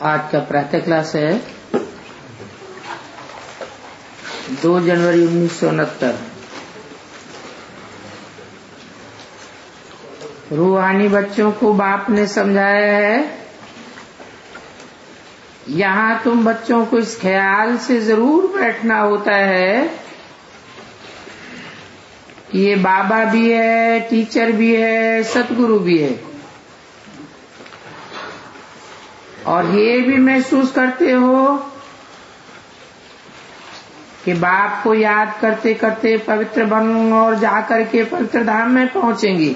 आज का प्रातः क्लास है 2 जनवरी 1969। रूहानी बच्चों को बाप ने समझाया है, यहाँ तुम बच्चों को इस ख्याल से जरूर बैठना होता है कि ये बाबा भी है, टीचर भी है, सतगुरु भी है, और ये भी महसूस करते हो कि बाप को याद करते करते पवित्र बन और जाकर के पवित्र धाम में पहुंचेंगी।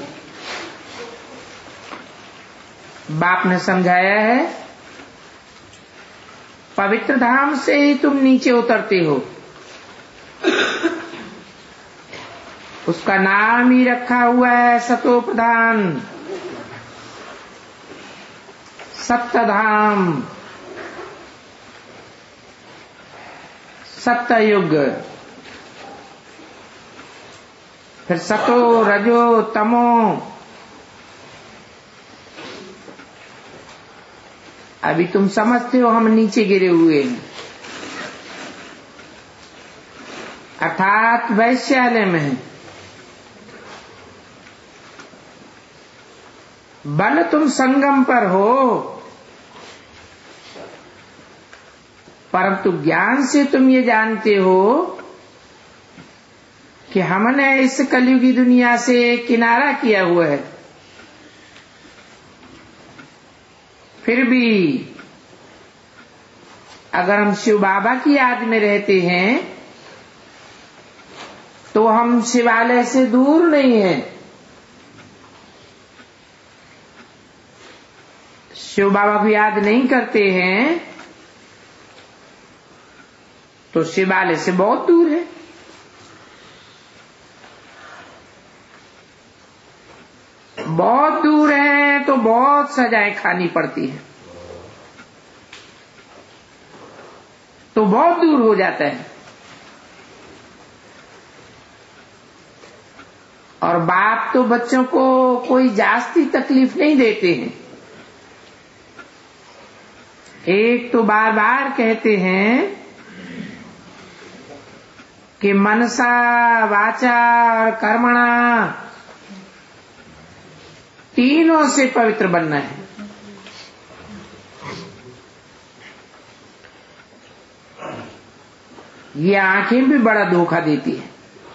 बाप ने समझाया है, पवित्र धाम से ही तुम नीचे उतरते हो। उसका नाम ही रखा हुआ है सतोप्रधान, सप्तधाम, सप्तयुग। फिर सतो, रजो, तमो। अभी तुम समझते हो हम नीचे गिरे हुए हैं, अर्थात वैश्यालय में हैं। बल तुम संगम पर हो, परंतु ज्ञान से तुम ये जानते हो कि हमने इस कलयुगी दुनिया से किनारा किया हुआ है। फिर भी अगर हम शिव बाबा की याद में रहते हैं तो हम शिवालय से दूर नहीं हैं। शिव बाबा को याद नहीं करते हैं तो शिवालय से बहुत दूर है। बहुत दूर है तो बहुत सजाएं खानी पड़ती है, तो बहुत दूर हो जाता है। और बाप तो बच्चों को कोई जास्ती तकलीफ नहीं देते हैं। एक तो बार बार कहते हैं कि मनसा वाचा और कर्मणा तीनों से पवित्र बनना है। ये आंखें भी बड़ा धोखा देती है।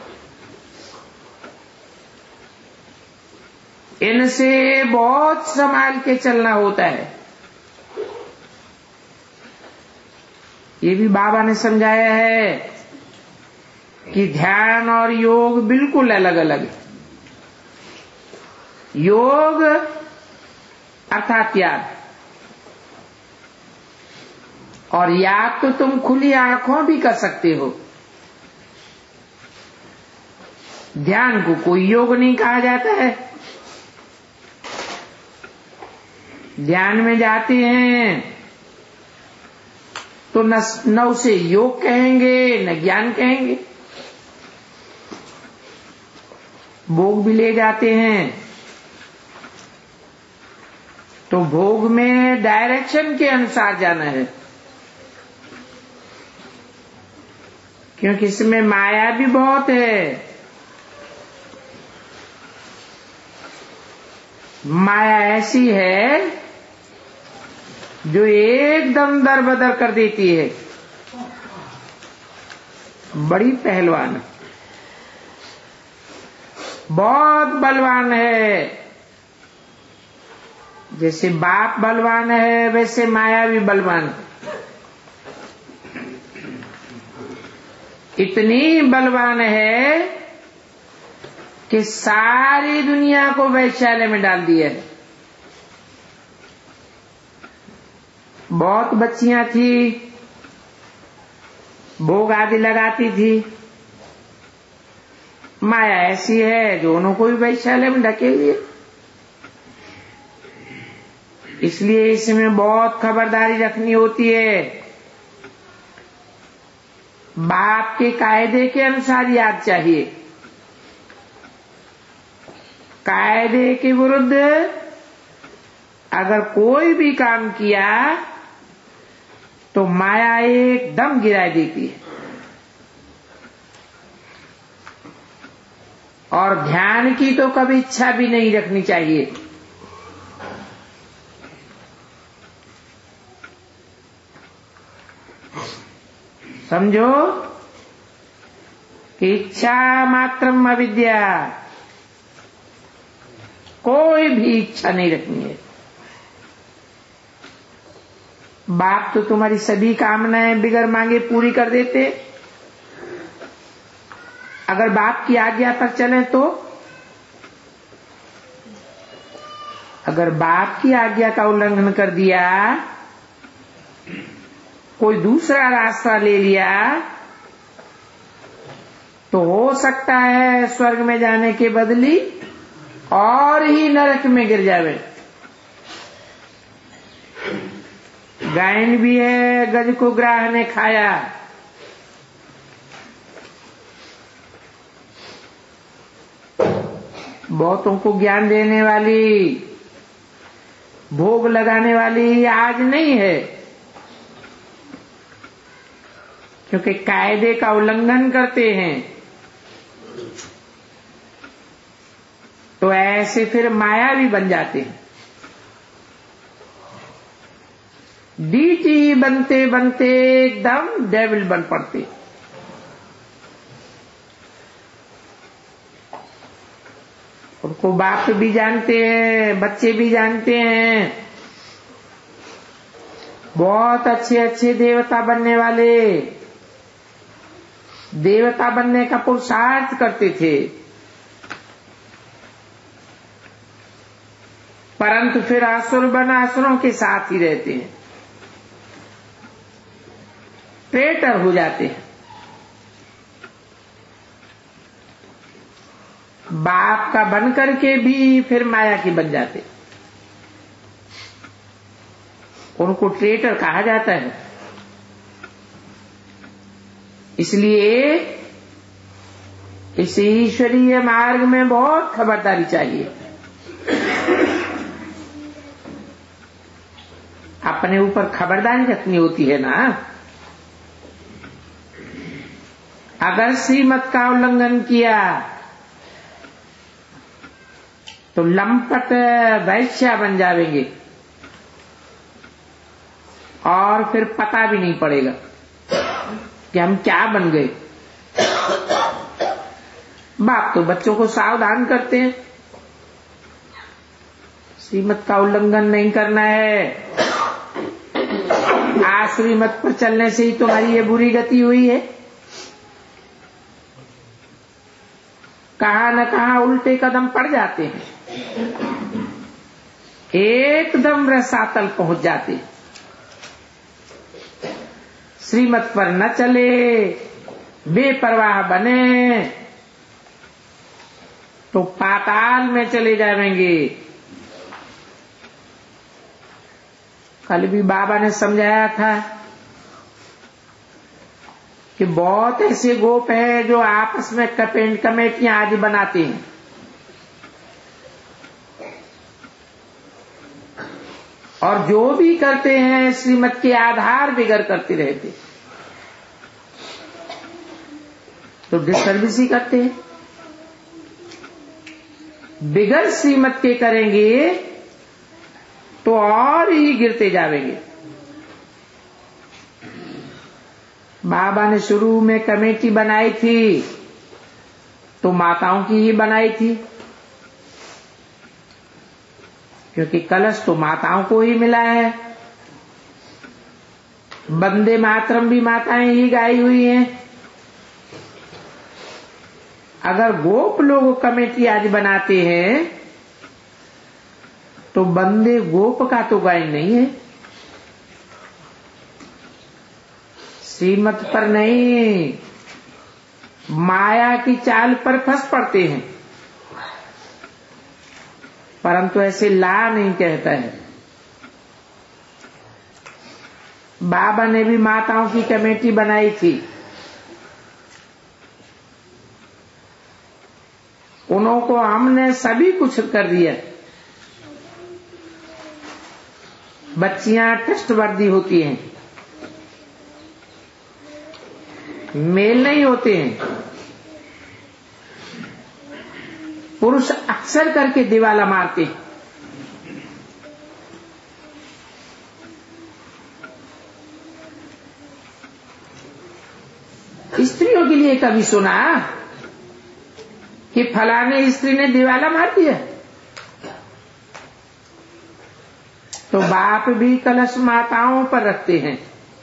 इनसे बहुत संभाल के चलना होता है। ये भी बाबा ने समझाया है कि ध्यान और योग बिल्कुल अलग अलग है। योग अर्थात याद, और याद तो तुम खुली आंखों भी कर सकते हो। ध्यान को कोई योग नहीं कहा जाता है। ध्यान में जाते हैं तो न उसे योग कहेंगे न ज्ञान कहेंगे। भोग भी ले जाते हैं तो भोग में डायरेक्शन के अनुसार जाना है, क्योंकि इसमें माया भी बहुत है। माया ऐसी है जो एकदम दर बदर कर देती है। बड़ी पहलवान है, बहुत बलवान है। जैसे बाप बलवान है वैसे माया भी बलवान है। इतनी बलवान है कि सारी दुनिया को वैश्यालय में डाल दिया है। बहुत बच्चियां थी, भोग आदि लगाती थी। माया ऐसी है जो उनको भी वैश्यालय में ढकेल दिए। इसलिए इसमें बहुत खबरदारी रखनी होती है। बाप के कायदे के अनुसार याद चाहिए। कायदे के विरुद्ध अगर कोई भी काम किया तो माया एकदम गिरा देती है। और ध्यान की तो कभी इच्छा भी नहीं रखनी चाहिए। समझो कि इच्छा मात्रम अविद्या, कोई भी इच्छा नहीं रखनी है। बाप तो तुम्हारी सभी कामनाएं बिगर मांगे पूरी कर देते, अगर बाप की आज्ञा पर चले तो। अगर बाप की आज्ञा का उल्लंघन कर दिया, कोई दूसरा रास्ता ले लिया, तो हो सकता है स्वर्ग में जाने के बदली और ही नरक में गिर जावे। गायन भी है, गज को ग्राह ने खाया। बहुतों को ज्ञान देने वाली, भोग लगाने वाली आज नहीं है, क्योंकि कायदे का उल्लंघन करते हैं। तो ऐसे फिर माया भी बन जाते हैं। डीटी बनते बनते एकदम डेविल बन पड़ते। उनको बाप भी जानते हैं, बच्चे भी जानते हैं। बहुत अच्छे अच्छे देवता बनने वाले, देवता बनने का पुरुषार्थ करते थे, परंतु फिर असुर बन असुरों के साथ ही रहते हैं, ट्रेटर हो जाते हैं। बाप का बन करके भी फिर माया के बन जाते, उनको ट्रेटर कहा जाता है। इसलिए इस ईश्वरीय मार्ग में बहुत खबरदारी चाहिए। अपने ऊपर खबरदारी रखनी होती है ना। अगर श्रीमत का उल्लंघन किया तो लंपट वैश्या बन जाएंगे और फिर पता भी नहीं पड़ेगा कि हम क्या बन गए। बाप तो बच्चों को सावधान करते हैं, श्रीमत का उल्लंघन नहीं करना है। आज श्रीमत पर चलने से ही तुम्हारी ये बुरी गति हुई है। कहां न कहां उल्टे कदम पड़ जाते हैं, एकदम रसातल पहुंच जाते। श्रीमत पर न चले, बेपरवाह बने तो पाताल में चले जाएंगे। कल भी बाबा ने समझाया था कि बहुत ऐसे गोप हैं जो आपस में कमेटियां आदि बनाते हैं, और जो भी करते हैं श्रीमत के आधार बिगड़ करते रहते, तो डिसर्विस ही करते हैं। बिगड़ श्रीमत के करेंगे तो और ही गिरते जाएंगे। बाबा ने शुरू में कमेटी बनाई थी तो माताओं की ही बनाई थी, क्योंकि कलश तो माताओं को ही मिला है। वंदे मातरम भी माताएं ही गाई हुई हैं। अगर गोप लोग कमेटी आज बनाते हैं तो वंदे गोप का तो गायन नहीं है, श्रीमत पर नहीं, माया की चाल पर फंस पड़ते हैं। परंतु ऐसे ला नहीं कहता है। बाबा ने भी माताओं की कमेटी बनाई थी, उनको हमने सभी कुछ कर दिया। बच्चियां ट्रस्टवर्दी होती हैं, मेल नहीं होते हैं। पुरुष अक्सर करके दिवाला मारते हैं। स्त्रियों के लिए कभी सुना कि फलाने स्त्री ने दिवाला मार दिया? तो बाप भी कलश माताओं पर रखते हैं।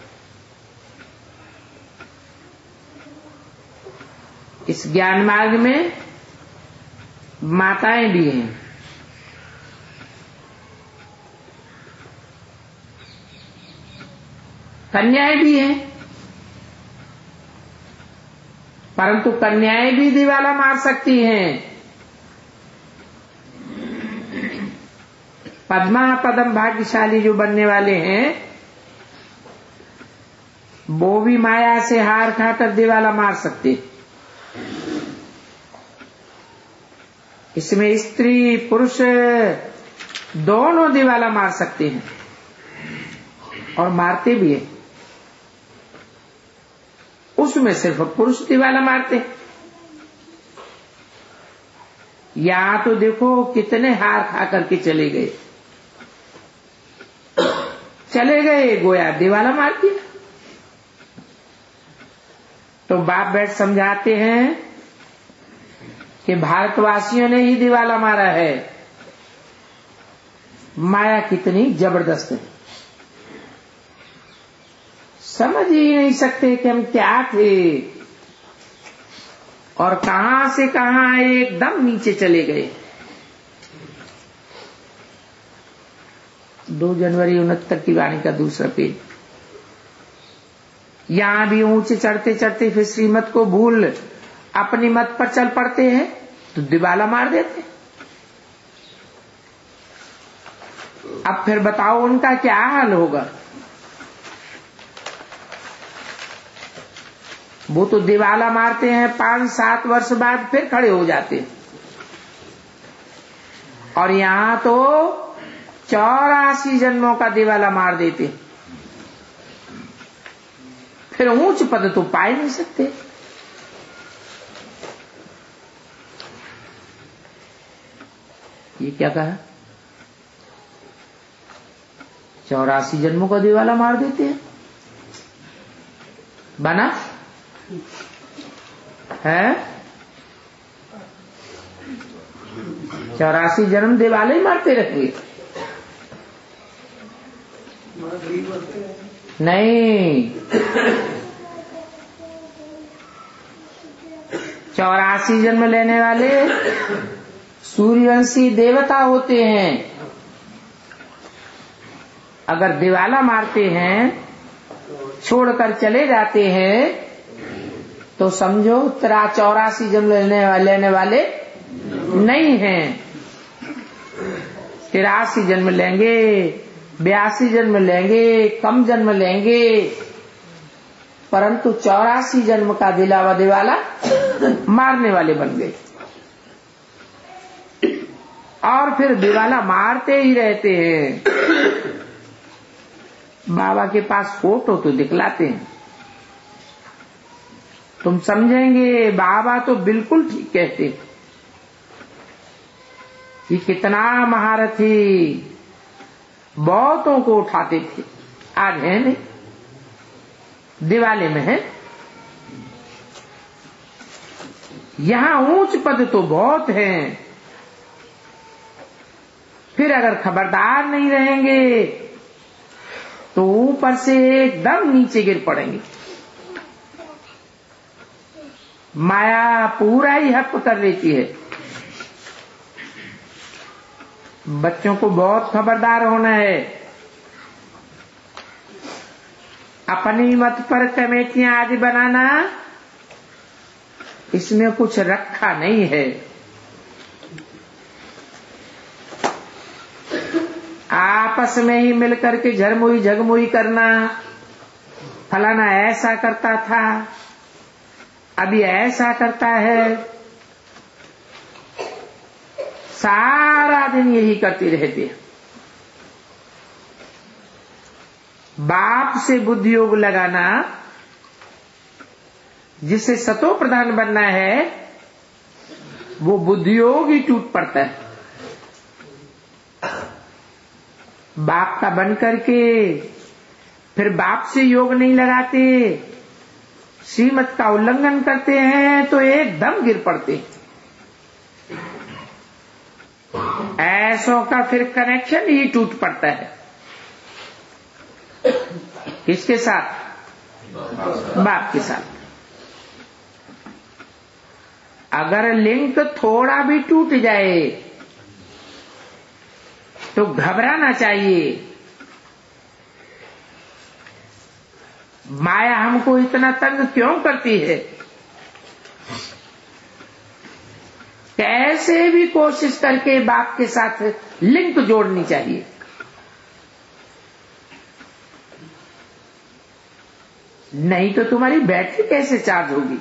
इस ज्ञान मार्ग में माताएं भी हैं। कन्याएं भी हैं, परंतु कन्याएं भी दिवाला मार सकती हैं। पद्मा पदम भाग्यशाली जो बनने वाले हैं, वो भी माया से हार खाकर दिवाला मार सकते। इसमें स्त्री पुरुष दोनों दिवाला मार सकते हैं और मारते भी हैं। उसमें सिर्फ पुरुष दिवाला मारते हैं। यहां तो देखो कितने हार खा करके चले गए, गोया दिवाला मार दिया। तो बाप बैठ समझाते हैं कि भारतवासियों ने ही दिवाला मारा है। माया कितनी जबरदस्त है, समझ ही नहीं सकते कि हम क्या थे और कहां से कहां एकदम नीचे चले गए। 2 जनवरी 69 की वाणी का दूसरा पेज। यहां भी ऊंचे चढ़ते चढ़ते फिर श्रीमत को भूल अपनी मत पर चल पड़ते हैं तो दिवाला मार देते। अब फिर बताओ उनका क्या हाल होगा। वो तो दिवाला मारते हैं, 5-7 वर्ष बाद फिर खड़े हो जाते हैं। और यहां तो 84 जन्मों का दिवाला मार देते, फिर ऊंच पद तो पा ही नहीं सकते। ये क्या कहा? 84 जन्मों का दिवाला मार देते हैं। बना है 84 जन्म दिवाले ही मारते रहेंगे। नहीं, 84 जन्म लेने वाले सूर्यवंशी देवता होते हैं। अगर दिवाला मारते हैं, छोड़कर चले जाते हैं, तो समझो 84 जन्म लेने वाले नहीं हैं। 83 जन्म लेंगे, 82 जन्म लेंगे, कम जन्म लेंगे, परंतु 84 जन्म का दिवाला मारने वाले बन गए। और फिर दिवाला मारते ही रहते हैं। बाबा के पास फोटो तो दिखलाते हैं, तुम समझेंगे बाबा तो बिल्कुल ठीक कहते। ये कितना महारथी, बहुतों को उठाते थे, आज है नहीं, दिवाले में है। यहां ऊंच पद तो बहुत हैं, फिर अगर खबरदार नहीं रहेंगे तो ऊपर से एकदम नीचे गिर पड़ेंगे। माया पूरा ही हप कर लेती है। बच्चों को बहुत खबरदार होना है। अपनी मत पर कमेटियां आदि बनाना, इसमें कुछ रखा नहीं है। आपस में ही मिलकर के झरमुई झगमुई करना, फलाना ऐसा करता था, अभी ऐसा करता है, सारा दिन यही करते रहते। बाप से बुद्धि योग लगाना जिसे सतो प्रधान बनना है वो बुद्धियोग ही टूट पड़ता है। बाप का बन करके फिर बाप से योग नहीं लगाते, श्रीमत का उल्लंघन करते हैं तो एकदम गिर पड़ते। ऐसों का फिर कनेक्शन ही टूट पड़ता है। किसके साथ? बाप के साथ। अगर लिंक थोड़ा भी टूट जाए तो घबराना चाहिए। माया हमको इतना तंग क्यों करती है? कैसे भी कोशिश करके बाप के साथ लिंक जोड़नी चाहिए। नहीं तो तुम्हारी बैटरी कैसे चार्ज होगी?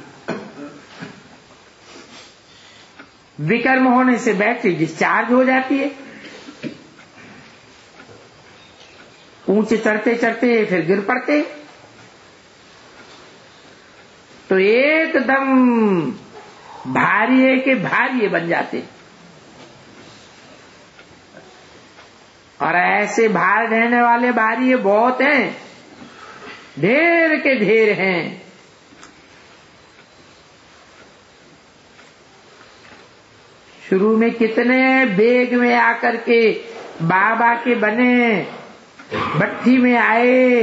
विकर्म होने से बैटरी डिस्चार्ज हो जाती है। ऊंचे चढ़ते चढ़ते फिर गिर पड़ते तो एकदम भारी है कि भारी बन जाते। और ऐसे भार ढहने वाले भारी बहुत हैं, ढेर के ढेर हैं। शुरू में कितने बेग में आकर के बाबा के बने, भट्टी में आए,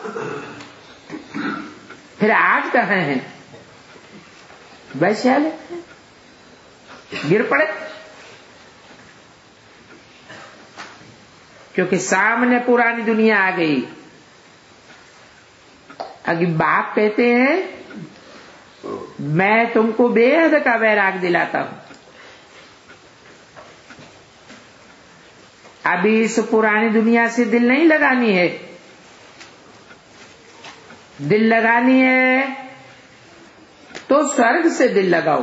फिर आज कहाँ हैं? वैश्यालय गिर पड़े क्योंकि सामने पुरानी दुनिया आ गई। अभी बाप कहते हैं मैं तुमको बेहद का वैराग दिलाता हूं। अभी इस पुरानी दुनिया से दिल नहीं लगानी है। दिल लगानी है तो स्वर्ग से दिल लगाओ।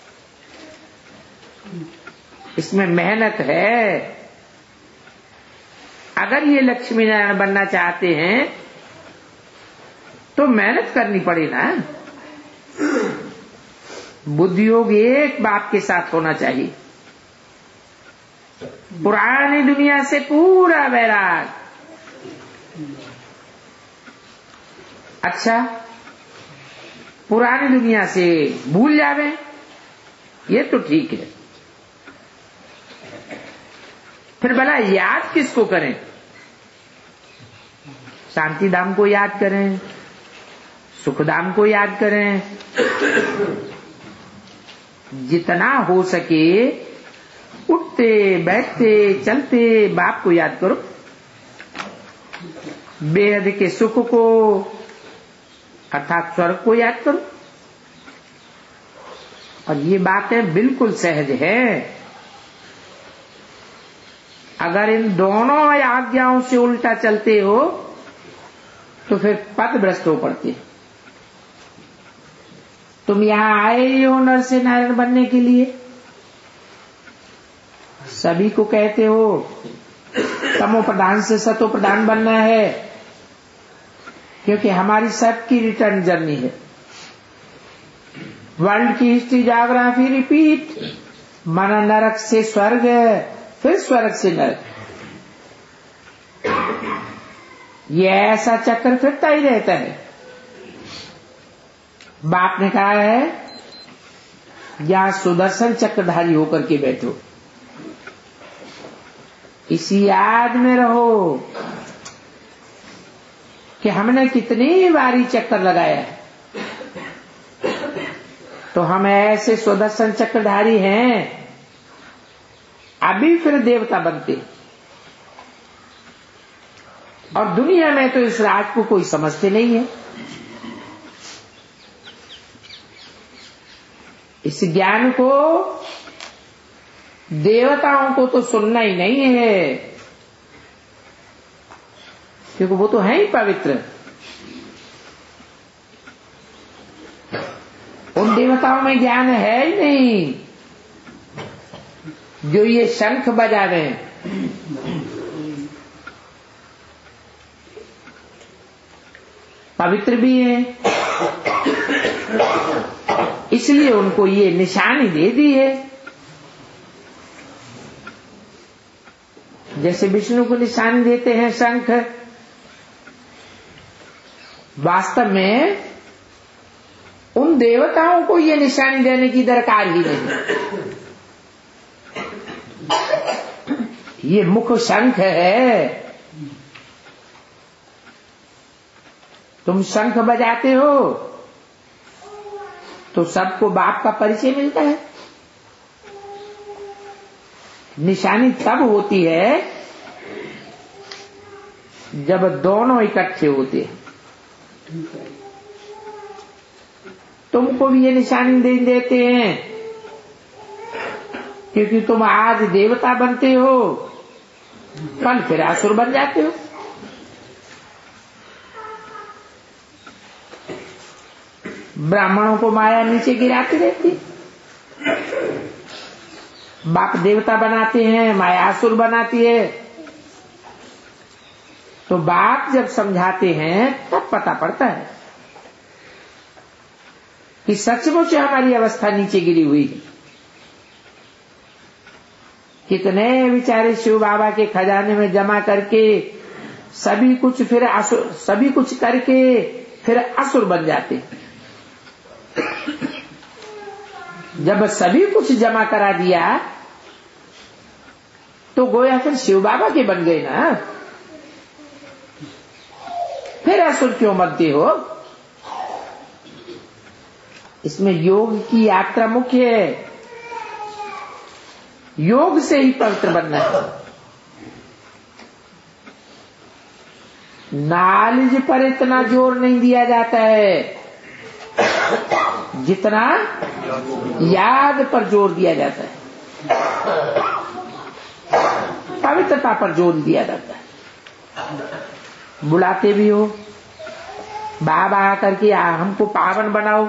इसमें मेहनत है। अगर ये लक्ष्मी नारायण बनना चाहते हैं तो मेहनत करनी पड़े ना। बुद्धियोग एक बाप के साथ होना चाहिए। पुरानी दुनिया से पूरा वैराग। अच्छा, पुरानी दुनिया से भूल जावे ये तो ठीक है। फिर भला याद किसको करें? शांति धाम को याद करें, सुखधाम को याद करें। जितना हो सके उठते बैठते चलते बाप को याद करो। बेहद के सुख को अर्थात स्वर्ग को याद करो। और ये बातें बिल्कुल सहज है। अगर इन दोनों आज्ञाओं से उल्टा चलते हो तो फिर पथ भ्रष्ट हो पड़ते। तुम यहां आए ही हो नर से नारायण बनने के लिए। सभी को कहते हो तमो प्रधान से सतो प्रधान बनना है, क्योंकि हमारी सबकी रिटर्न जर्नी है। वर्ल्ड की हिस्ट्री ज्योग्राफी रिपीट। माना नरक से स्वर्ग, फिर स्वर्ग से नरक। ये ऐसा चक्र फिरता ही रहता है। बाप ने कहा है यहां सुदर्शन चक्रधारी होकर के बैठो। इसी याद में रहो कि हमने कितनी बारी चक्कर लगाया है। तो हम ऐसे सुदर्शन चक्रधारी हैं, अभी फिर देवता बनते। और दुनिया में तो इस राज को कोई समझते नहीं है। इस ज्ञान को देवताओं को तो सुनना ही नहीं है, क्योंकि वो तो है ही पवित्र। उन देवताओं में ज्ञान है ही नहीं जो ये शंख बजा रहे हैं। पवित्र भी है इसलिए उनको ये निशानी दे दी है। जैसे विष्णु को निशानी देते हैं शंख, वास्तव में उन देवताओं को ये निशानी देने की दरकार ही नहीं। ये मुख शंख है। तुम शंख बजाते हो तो सबको बाप का परिचय मिलता है। निशानी तब होती है जब दोनों इकट्ठे होते हैं। तुमको भी ये निशानी दे देते हैं क्योंकि तुम आज देवता बनते हो, कल फिर असुर बन जाते हो। ब्राह्मणों को माया नीचे गिराती रहती, बाप देवता बनाते हैं, माया असुर बनाती है। तो बाप जब समझाते हैं तब पता पड़ता है कि सचमुच हमारी अवस्था नीचे गिरी हुई है। कितने बेचारे शिव बाबा के खजाने में जमा करके सभी कुछ फिर असुर, सभी कुछ करके फिर असुर बन जाते। जब सभी कुछ जमा करा दिया तो गोया फिर शिव बाबा के बन गए ना, फिर असुर क्यों बनते हो? इसमें योग की यात्रा मुख्य है। योग से ही पवित्र बनना है। नॉलेज पर इतना जोर नहीं दिया जाता है जितना याद पर जोर दिया जाता है, पवित्रता पर जोर दिया जाता है। बुलाते भी हो, बाबा आकर के हमको पावन बनाओ,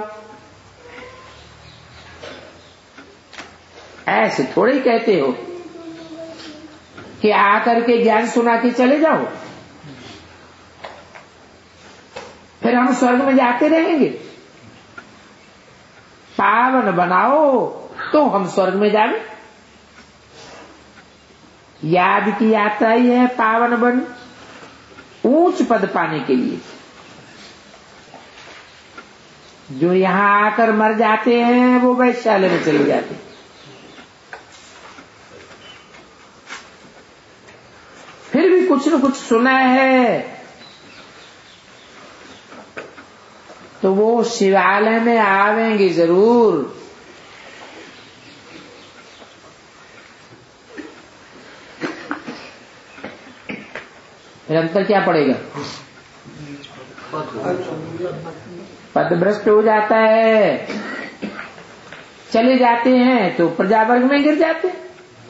ऐसे थोड़े ही कहते हो कि आकर के ज्ञान सुना के चले जाओ, फिर हम स्वर्ग में जाते रहेंगे। पावन बनाओ तो हम स्वर्ग में जाए। याद की यात्रा ही है पावन बन, ऊंच पद पाने के लिए। जो यहां आकर मर जाते हैं वो वैश्यालय में चले जाते हैं। फिर भी कुछ न कुछ सुना है तो वो शिवालय में आवेंगे जरूर। फिर अंतर क्या पड़ेगा? पदभ्रष्ट हो जाता है, चले जाते हैं तो प्रजावर्ग में गिर जाते हैं।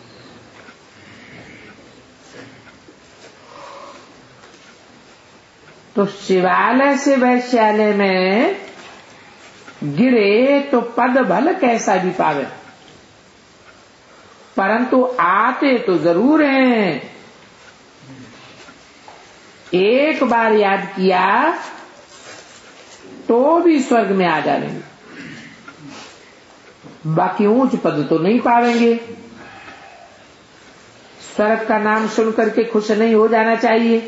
तो शिवालय से वैश्यालय में गिरे तो पद भल कैसा भी पावे, परंतु आते तो जरूर हैं। एक बार याद किया तो भी स्वर्ग में आ जाएंगे, बाकी ऊंच पद तो नहीं पावेंगे। स्वर्ग का नाम सुन करके खुश नहीं हो जाना चाहिए।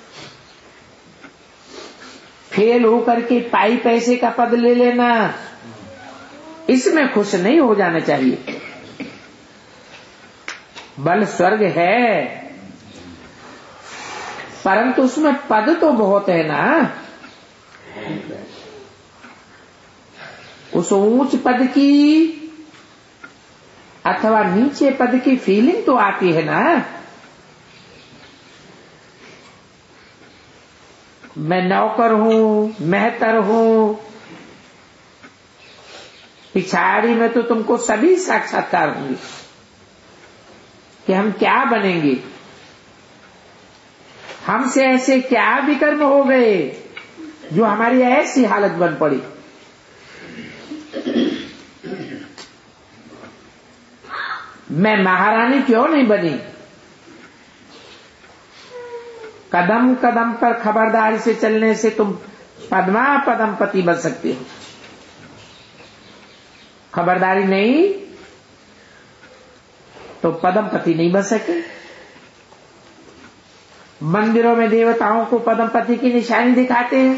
फेल होकर के पाई पैसे का पद ले लेना, इसमें खुश नहीं हो जाना चाहिए। बल स्वर्ग है परंतु उसमें पद तो बहुत है ना। उस ऊंच पद की अथवा नीचे पद की फीलिंग तो आती है ना। मैं नौकर हूं, मेहतर हूं, पिछाड़ी में तो तुमको सभी साक्षात्कार होंगे कि हम क्या बनेंगे, हमसे ऐसे क्या विकर्म हो गए जो हमारी ऐसी हालत बन पड़ी। मैं महारानी क्यों नहीं बनी? कदम कदम पर खबरदारी से चलने से तुम पद्मा पदमपति बन सकते हो। खबरदारी नहीं तो पद्मपति नहीं बन सके। मंदिरों में देवताओं को पद्मपति की निशानी दिखाते हैं।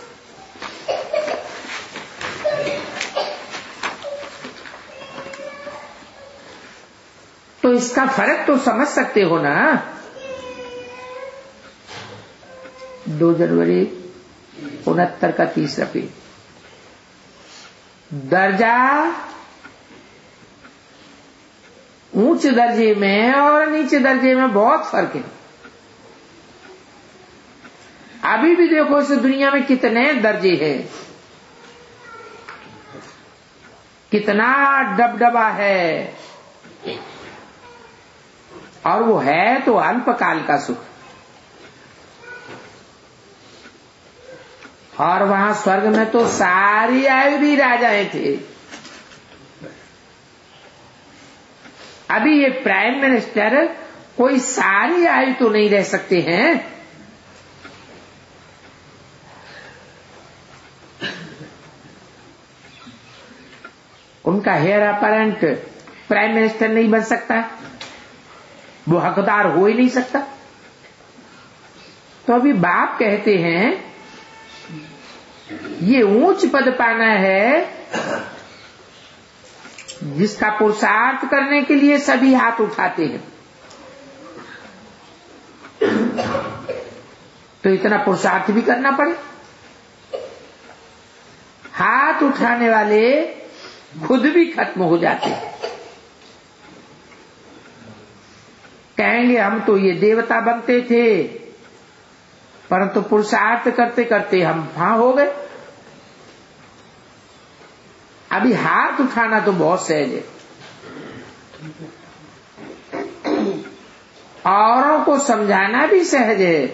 तो इसका फर्क तो समझ सकते हो ना। 2 जनवरी 69 का 30 पेज। दर्जा ऊंच दर्जे में और नीचे दर्जे में बहुत फर्क है। अभी भी देखो इस दुनिया में कितने दर्जे हैं, कितना दबदबा है, और वो है तो अल्पकाल का सुख। और वहां स्वर्ग में तो सारी आयु भी राजाएं थे। अभी ये प्राइम मिनिस्टर कोई सारी आयु तो नहीं रह सकते हैं। उनका हेयर अपारेंट प्राइम मिनिस्टर नहीं बन सकता, वो हकदार हो ही नहीं सकता। तो अभी बाप कहते हैं ये ऊंच पद पाना है जिसका पुरुषार्थ करने के लिए सभी हाथ उठाते हैं। तो इतना पुरुषार्थ भी करना पड़े। हाथ उठाने वाले खुद भी खत्म हो जाते हैं। कहेंगे हम तो ये देवता बनते थे, परंतु पुरुषार्थ करते करते हम वहां हो गए। अभी हाथ उठाना तो बहुत सहज है, औरों को समझाना भी सहज है,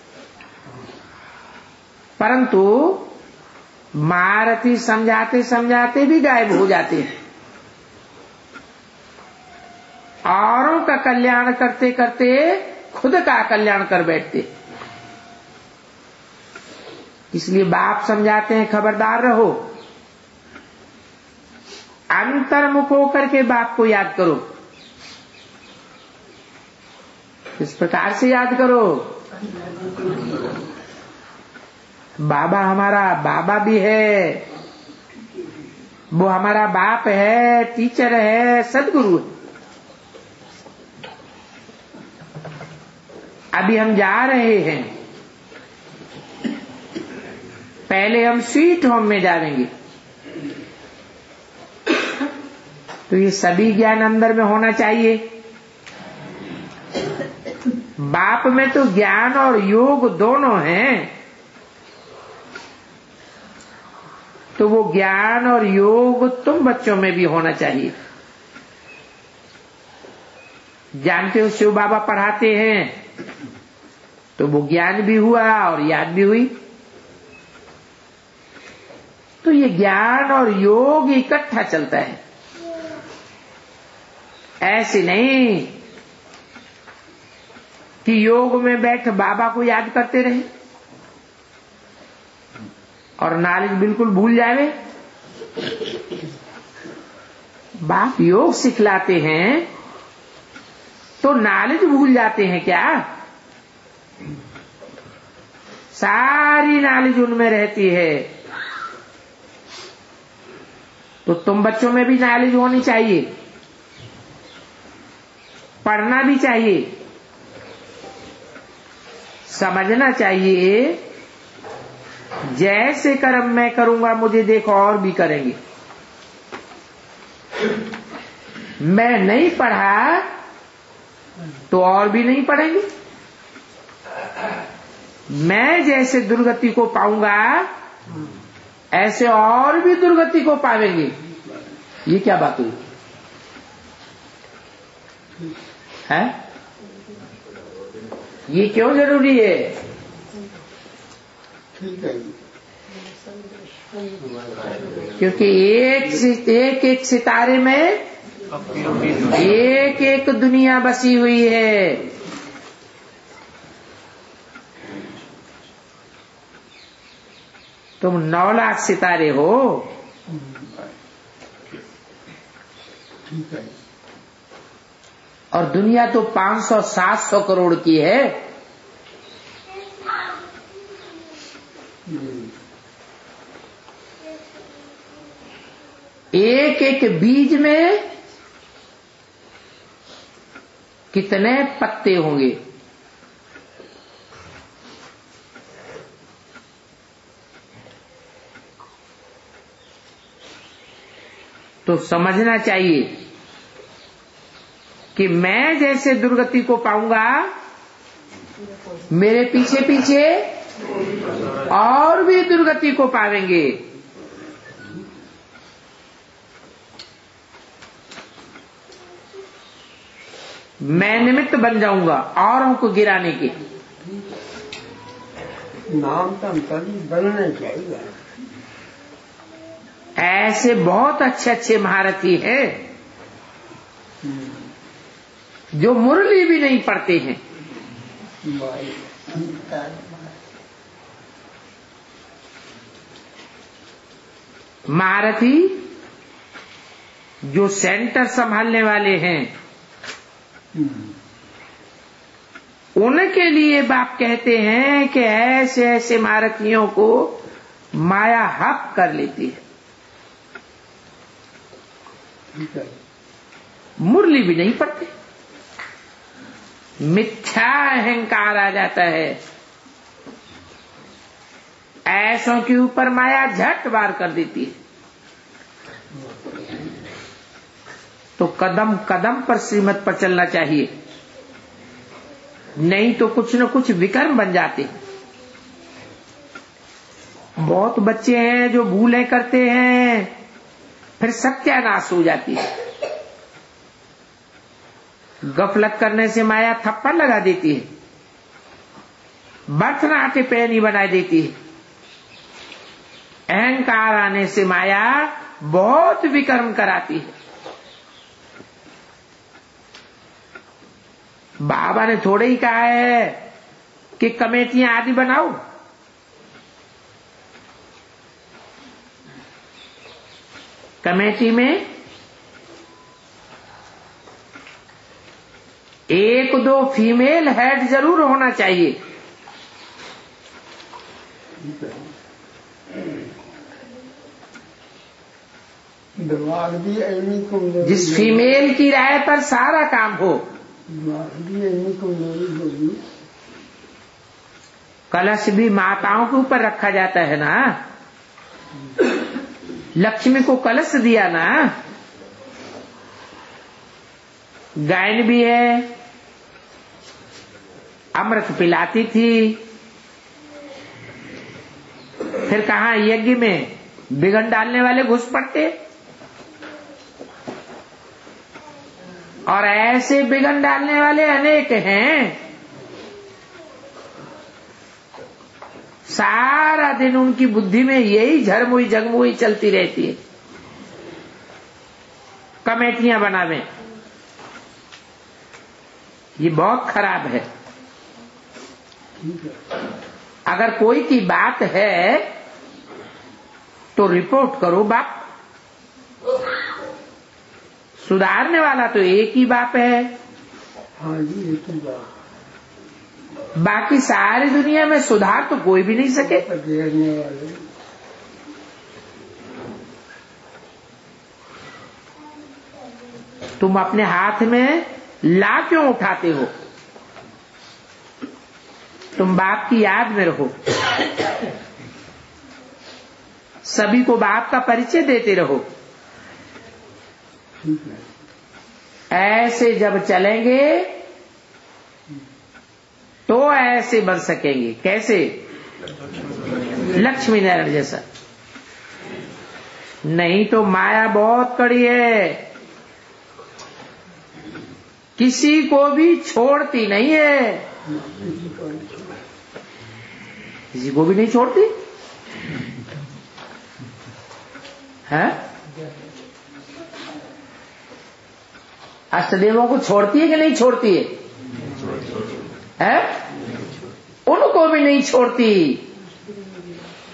परंतु महारथी समझाते समझाते भी गायब हो जाते हैं। औरों का कल्याण करते करते खुद का कल्याण कर बैठते। इसलिए बाप समझाते हैं खबरदार रहो, अंतर्मुख होकर के बाप को याद करो। इस प्रकार से याद करो, बाबा हमारा बाबा भी है, वो हमारा बाप है, टीचर है, सदगुरु है। अभी हम जा रहे हैं, पहले हम स्वीट होम में जाएंगे। तो ये सभी ज्ञान अंदर में होना चाहिए। बाप में तो ज्ञान और योग दोनों हैं, तो वो ज्ञान और योग तुम बच्चों में भी होना चाहिए। जानते हो शिव बाबा पढ़ाते हैं तो वो ज्ञान भी हुआ और याद भी हुई। तो ये ज्ञान और योग इकट्ठा चलता है, ऐसे नहीं कि योग में बैठ बाबा को याद करते रहे और नॉलेज बिल्कुल भूल जावे। बाप योग सिखलाते हैं तो नॉलेज भूल जाते हैं क्या? सारी नॉलेज उनमें रहती है। तो तुम बच्चों में भी नॉलेज होनी चाहिए, पढ़ना भी चाहिए, समझना चाहिए। जैसे कर्म मैं करूंगा मुझे देखो और भी करेंगे। मैं नहीं पढ़ा तो और भी नहीं पढ़ेंगे। मैं जैसे दुर्गति को पाऊंगा ऐसे और भी दुर्गति को पावेंगे। ये क्या बात हुई है? ये क्यों जरूरी है? क्योंकि एक एक सितारे में एक एक दुनिया बसी हुई है। तुम 9 लाख सितारे हो, और दुनिया तो 500-700 करोड़ की है। एक एक बीज में कितने पत्ते होंगे। तो समझना चाहिए कि मैं जैसे दुर्गति को पाऊंगा, मेरे पीछे पीछे और भी दुर्गति को पावेंगे। मैं निमित्त बन जाऊंगा औरों को गिराने के। नाम तो बनना चाहिए। ऐसे बहुत अच्छे अच्छे महारथी हैं जो मुरली भी नहीं पढ़ते हैं। महारथी जो सेंटर संभालने वाले हैं, उनके लिए बाप कहते हैं कि ऐसे ऐसे महारथियों को माया हक कर लेती है। मुरली भी नहीं पढ़ते, मिथ्या अहंकार आ जाता है। ऐसों के ऊपर माया झट वार कर देती है। तो कदम कदम पर श्रीमत पर चलना चाहिए, नहीं तो कुछ न कुछ विकर्म बन जाते हैं। बहुत बच्चे हैं जो भूलें करते हैं, फिर सत्यानाश हो जाती है। गफलत करने से माया थप्पड़ लगा देती है, बर्थनाटे पैनी बना देती है। अहंकार आने से माया बहुत विकर्म कराती है। बाबा ने थोड़े ही कहा है कि कमेटियां आदि बनाओ। कमेटी में 1-2 फीमेल हेड जरूर होना चाहिए। जिस फीमेल की राय पर सारा काम हो। कलश भी माताओं के ऊपर रखा जाता है ना। लक्ष्मी को कलश दिया ना। गायन भी है, अमृत पिलाती थी। फिर कहां यज्ञ में बिगड़ डालने वाले घुस पड़ते। और ऐसे बिगड़ डालने वाले अनेक हैं। सारा दिन उनकी बुद्धि में यही झरमुई जगमुई चलती रहती है। कमेटियां बनावे, ये बहुत खराब है। अगर कोई की बात है तो रिपोर्ट करो बाप। सुधारने वाला तो एक ही बाप है। हाँ जी, एक ही बाप। बाकी सारी दुनिया में सुधार तो कोई भी नहीं सके। तुम अपने हाथ में ला क्यों उठाते हो? तुम बाप की याद में रहो, सभी को बाप का परिचय देते रहो। ऐसे जब चलेंगे तो ऐसे बन सकेंगे। कैसे? लक्ष्मी नारायण जैसा। नहीं तो माया बहुत कड़ी है, किसी को भी छोड़ती नहीं है। किसी को भी नहीं छोड़ती है। अष्टदेवों को छोड़ती है कि नहीं छोड़ती है? उनको भी नहीं छोड़ती।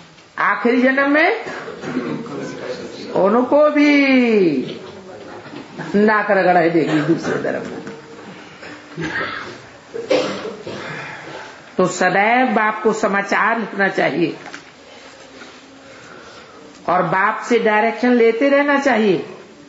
आखिरी जन्म में उनको भी नाक रगड़ा देगी दूसरे तरफ। तो सदैव बाप को समाचार लिखना चाहिए और बाप से डायरेक्शन लेते रहना चाहिए।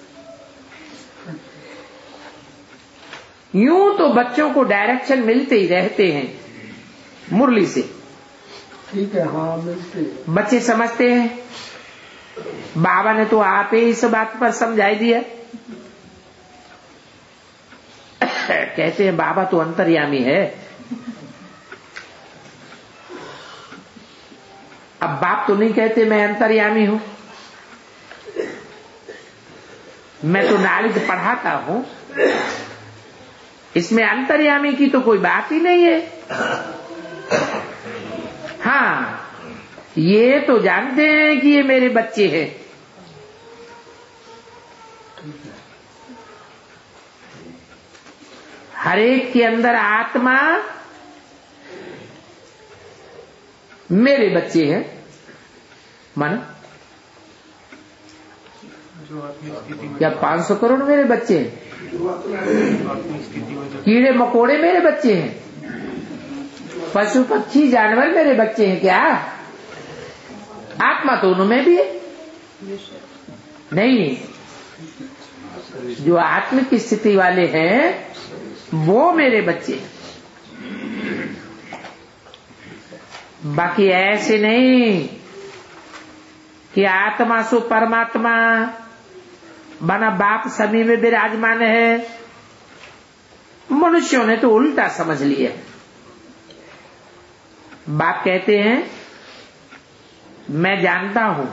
यूं तो बच्चों को डायरेक्शन मिलते ही रहते हैं मुरली से। ठीक है, हाँ मिलते हैं। बच्चे समझते हैं बाबा ने तो आप ही इस बात पर समझाई दिया। कहते हैं बाबा तो अंतर्यामी है। अब बाप तो नहीं कहते मैं अंतर्यामी हूं, मैं तो नॉलेज पढ़ाता हूं, इसमें अंतर्यामी की तो कोई बात ही नहीं है। हाँ, ये तो जानते हैं कि ये मेरे बच्चे हैं। हर एक के अंदर आत्मा मेरे बच्चे हैं। मानो क्या 500 करोड़ मेरे बच्चे हैं, कीड़े मकोड़े मेरे बच्चे हैं, पशु पक्षी जानवर मेरे बच्चे हैं। क्या आत्मा तो उनमें भी है? नहीं, जो आत्मिक स्थिति वाले हैं वो मेरे बच्चे हैं। बाकी ऐसे नहीं कि आत्मा सो परमात्मा बना बाप सभी में विराजमान है। मनुष्यों ने तो उल्टा समझ लिया। बाप कहते हैं मैं जानता हूं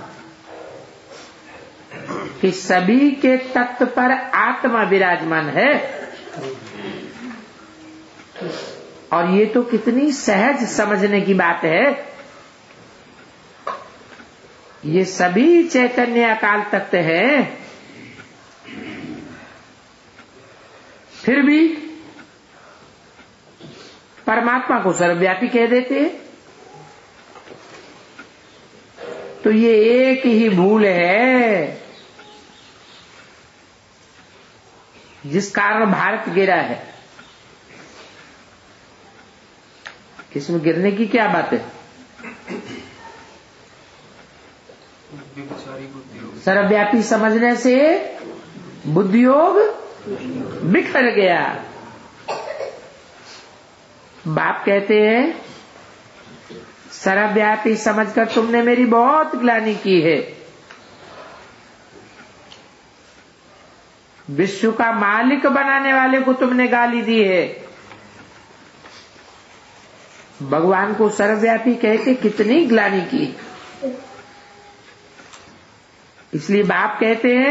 कि सभी के तत्व पर आत्मा विराजमान है, और ये तो कितनी सहज समझने की बात है। ये सभी चैतन्य अकाल तत्व है, फिर भी परमात्मा को सर्वव्यापी कह देते हैं। तो ये एक ही भूल है जिस कारण भारत गिरा है। इसमें गिरने की क्या बात है? सर्वव्यापी समझने से बुद्धियोग बिखर गया। बाप कहते हैं सर्वव्यापी समझकर तुमने मेरी बहुत ग्लानि की है। विश्व का मालिक बनाने वाले को तुमने गाली दी है। भगवान को सर्वव्यापी कह के कितनी ग्लानि की। इसलिए बाप कहते हैं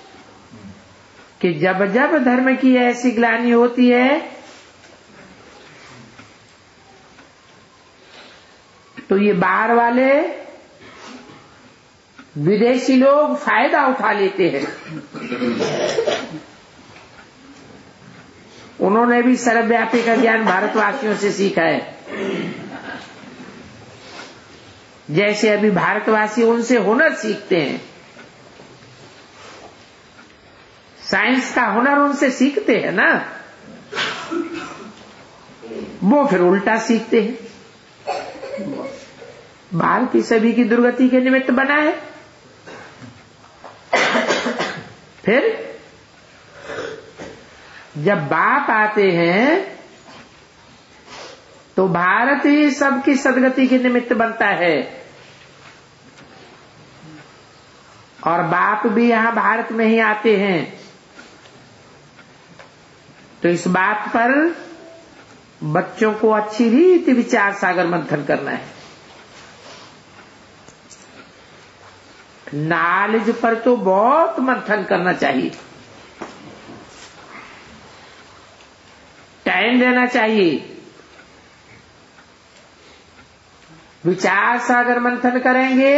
कि जब जब धर्म की ऐसी ग्लानि होती है तो ये बाहर वाले विदेशी लोग फायदा उठा लेते हैं। उन्होंने भी सर्वव्यापी का ज्ञान भारतवासियों से सीखा है। जैसे अभी भारतवासी उनसे हुनर सीखते हैं, साइंस का हुनर उनसे सीखते हैं ना, वो फिर उल्टा सीखते हैं। भारत की सभी की दुर्गति के निमित्त बना है। फिर जब बाप आते हैं तो भारत ही सबकी सदगति के निमित्त बनता है, और बाप भी यहां भारत में ही आते हैं। तो इस बात पर बच्चों को अच्छी रीति विचार सागर मंथन करना है। नॉलेज पर तो बहुत मंथन करना चाहिए, टाइम देना चाहिए। विचार सागर मंथन करेंगे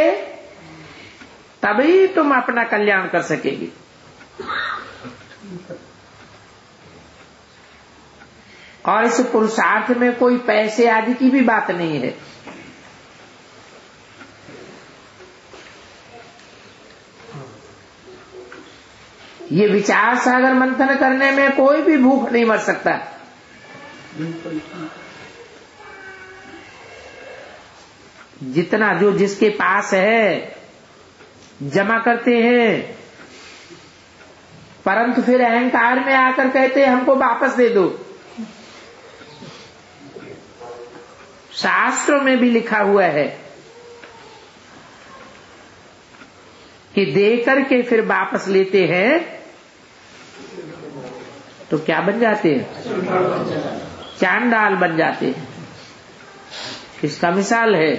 तभी तुम अपना कल्याण कर सकेंगे। और इस पुरुषार्थ में कोई पैसे आदि की भी बात नहीं है। ये विचार सागर मंथन करने में कोई भी भूख नहीं मर सकता। जितना जो जिसके पास है जमा करते हैं, परंतु फिर अहंकार में आकर कहते हैं हमको वापस दे दो। शास्त्रों में भी लिखा हुआ है कि दे करके फिर वापस लेते हैं तो क्या बन जाते हैं? चांडाल बन जाते हैं। किसका मिसाल है?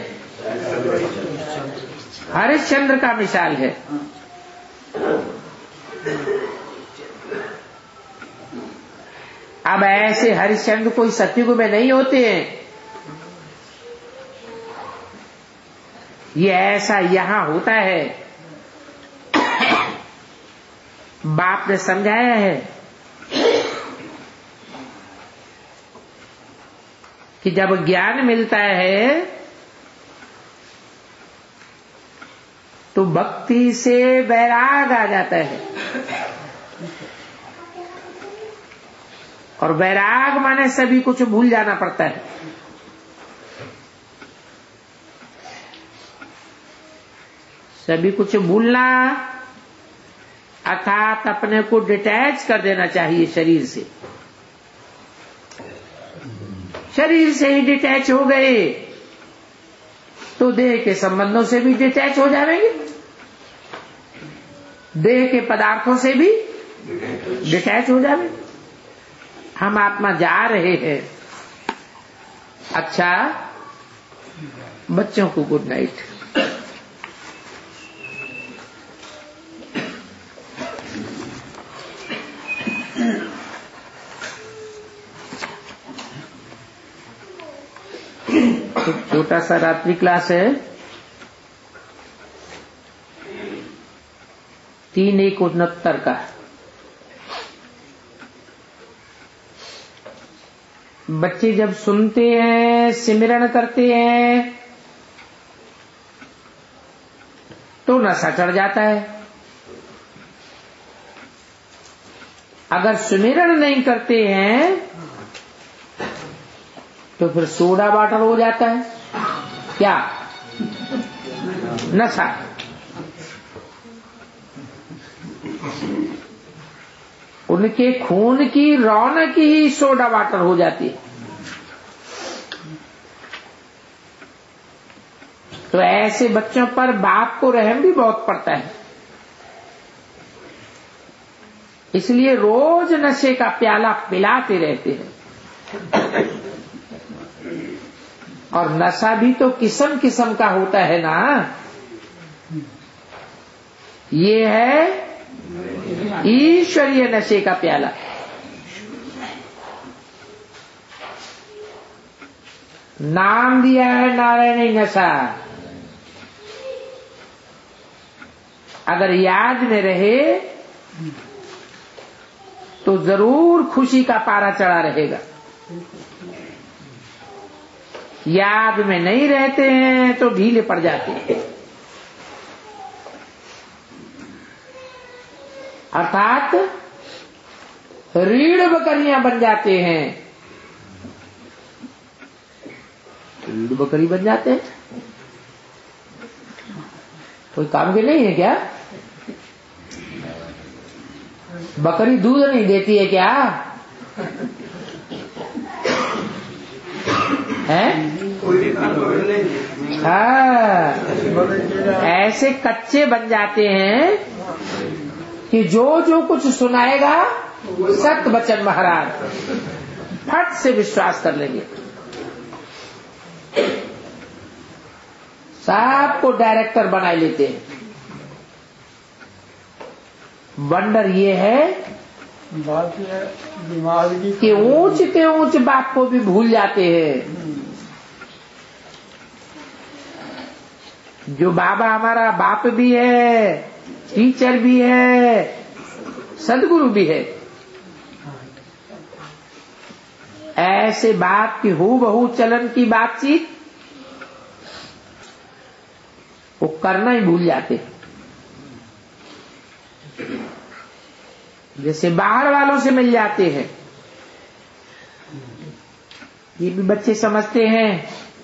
हरिश्चंद्र का मिसाल है। अब ऐसे हरिश्चंद्र कोई सतयुग में नहीं होते हैं, ये ऐसा यहां होता है। बाप ने समझाया है कि जब ज्ञान मिलता है तो भक्ति से वैराग आ जाता है, और वैराग माने सभी कुछ भूल जाना पड़ता है। सभी कुछ भूलना अर्थात अपने को डिटैच कर देना चाहिए शरीर से। शरीर से ही डिटैच हो गए तो देह के संबंधों से भी डिटैच हो जाएंगे, देह के पदार्थों से भी डिटैच हो जाएंगे। हम आत्मा जा रहे हैं। अच्छा, बच्चों को गुड नाइट। तो छोटा सा रात्रि क्लास है, 3:69 का। बच्चे जब सुनते हैं, सिमरन करते हैं तो नशा चढ़ जाता है। अगर सुमिरन नहीं करते हैं तो फिर सोडा वाटर हो जाता है। क्या? नशा। उनके खून की रौनक ही सोडा वाटर हो जाती है। तो ऐसे बच्चों पर बाप को रहम भी बहुत पड़ता है, इसलिए रोज नशे का प्याला पिलाते रहते हैं। और नशा भी तो किस्म किस्म का होता है ना। ये है ईश्वरीय नशे का प्याला। नाम दिया है नारायणी नशा। अगर याद में रहे तो जरूर खुशी का पारा चढ़ा रहेगा। याद में नहीं रहते हैं तो ढीले पड़ जाते हैं, अर्थात रीढ़ बकरियां बन जाते हैं। रीढ़ बकरी बन जाते हैं, कोई काम के नहीं है क्या? बकरी दूध नहीं देती है क्या? है? हाँ, ऐसे कच्चे बन जाते हैं कि जो जो कुछ सुनाएगा सत्य वचन महाराज फट से विश्वास कर लेंगे। सबको डायरेक्टर बना लेते हैं। वंडर ये है कि ऊंच के ऊंच बाप को भी भूल जाते हैं। जो बाबा हमारा बाप भी है, टीचर भी है, सदगुरु भी है, ऐसे बाप की हूबहू चलन की बातचीत वो करना ही भूल जाते। जैसे बाहर वालों से मिल जाते हैं। ये भी बच्चे समझते हैं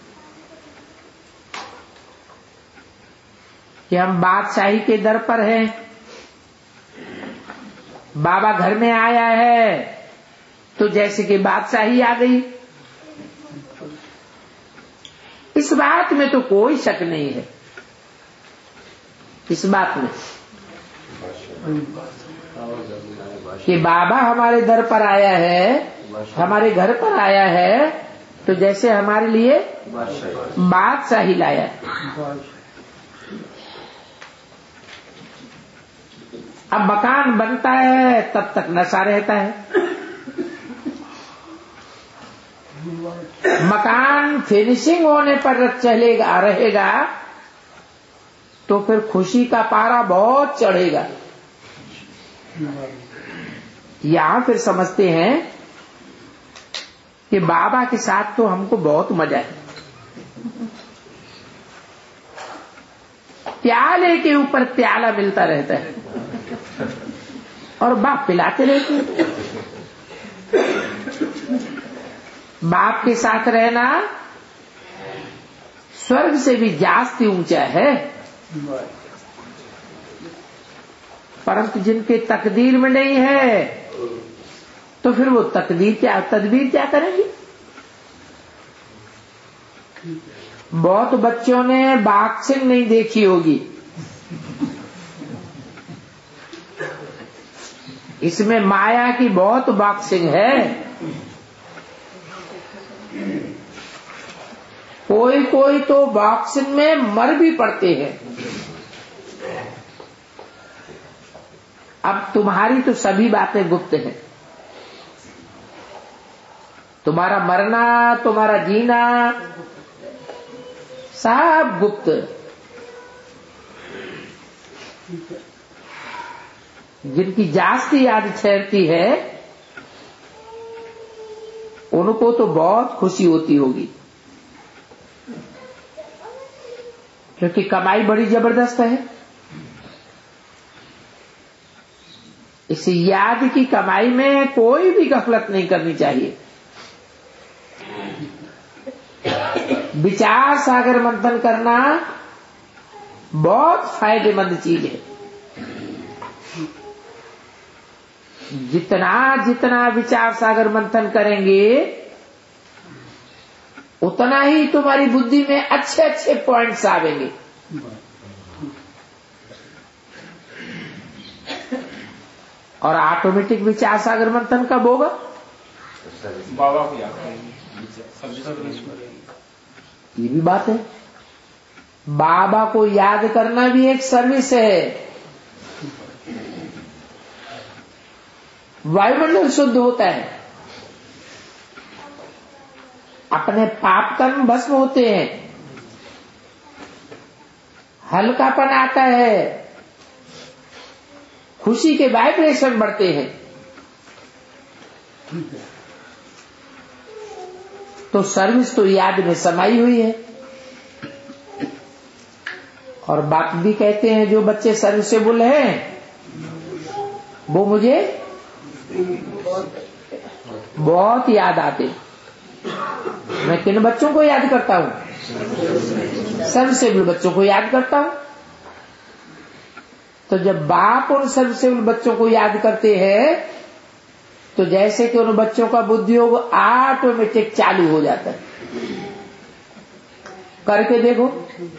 कि हम बादशाही के दर पर हैं, बाबा घर में आया है तो जैसे कि बादशाही आ गई। इस बात में तो कोई शक नहीं है, इस बात में कि बाबा हमारे दर पर आया है, हमारे घर पर आया है तो जैसे हमारे लिए बादशाही लाया है। अब मकान बनता है तब तक नशा रहता है, मकान फिनिशिंग होने पर चलेगा रहेगा तो फिर खुशी का पारा बहुत चढ़ेगा। यहां फिर समझते हैं कि बाबा के साथ तो हमको बहुत मजा है। प्याले के ऊपर प्याला मिलता रहता है और बाप पिलाते रहते हैं। बाप के साथ रहना स्वर्ग से भी जास्ती ऊंचा है, परंतु जिनके तकदीर में नहीं है तो फिर वो तदबीर क्या करेंगे। बहुत बच्चों ने बॉक्सिंग नहीं देखी होगी, इसमें माया की बहुत बॉक्सिंग है। कोई कोई तो बॉक्सिंग में मर भी पड़ते हैं। अब तुम्हारी तो सभी बातें गुप्त हैं, तुम्हारा मरना, तुम्हारा जीना सब गुप्त। जिनकी जास्ती याद ठहरती है उनको तो बहुत खुशी होती होगी, क्योंकि कमाई बड़ी जबरदस्त है। इस याद की कमाई में कोई भी गफलत नहीं करनी चाहिए। विचार सागर मंथन करना बहुत फायदेमंद चीज है। जितना जितना विचार सागर मंथन करेंगे उतना ही तुम्हारी बुद्धि में अच्छे अच्छे पॉइंट्स आवेंगे। और ऑटोमेटिक विचार सागर मंथन कब होगा? बाबा को याद ये भी बात है। बाबा को याद करना भी एक सर्विस है। वायुमंडल शुद्ध होता है, अपने पाप कर्म भस्म होते हैं, हल्कापन आता है, खुशी के वाइब्रेशन बढ़ते हैं। तो सर्विस तो याद में समाई हुई है। और बाप भी कहते हैं जो बच्चे सर्विसेबल हैं वो मुझे बहुत याद आते। मैं किन बच्चों को याद करता हूं? सर्विसेबल बच्चों को याद करता हूं। तो जब बाप उन सर्विसेबल बच्चों को याद करते हैं तो जैसे कि उन बच्चों का बुद्धियोग ऑटोमेटिक चालू हो जाता है। करके देखो,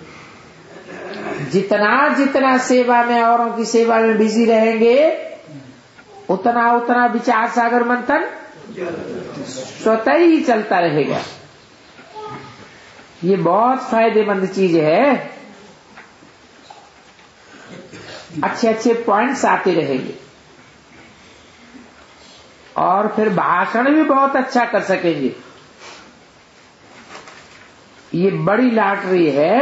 जितना जितना सेवा में, औरों की सेवा में बिजी रहेंगे उतना उतना विचार सागर मंथन स्वतः ही चलता रहेगा। ये बहुत फायदेमंद चीज है। अच्छे अच्छे पॉइंट्स आते रहेंगे और फिर भाषण भी बहुत अच्छा कर सकेंगे। ये बड़ी लॉटरी है,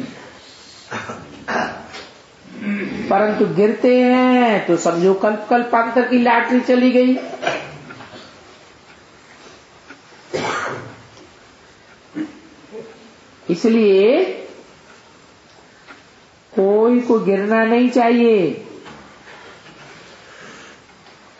परंतु गिरते हैं तो समझो कल्प कल्पांतर की लॉटरी चली गई। इसलिए कोई को गिरना नहीं चाहिए।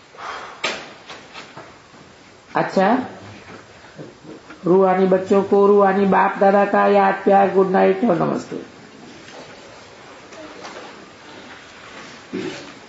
अच्छा, रूहानी बच्चों को रूहानी बाप दादा का याद प्यार, गुड नाइट और नमस्ते।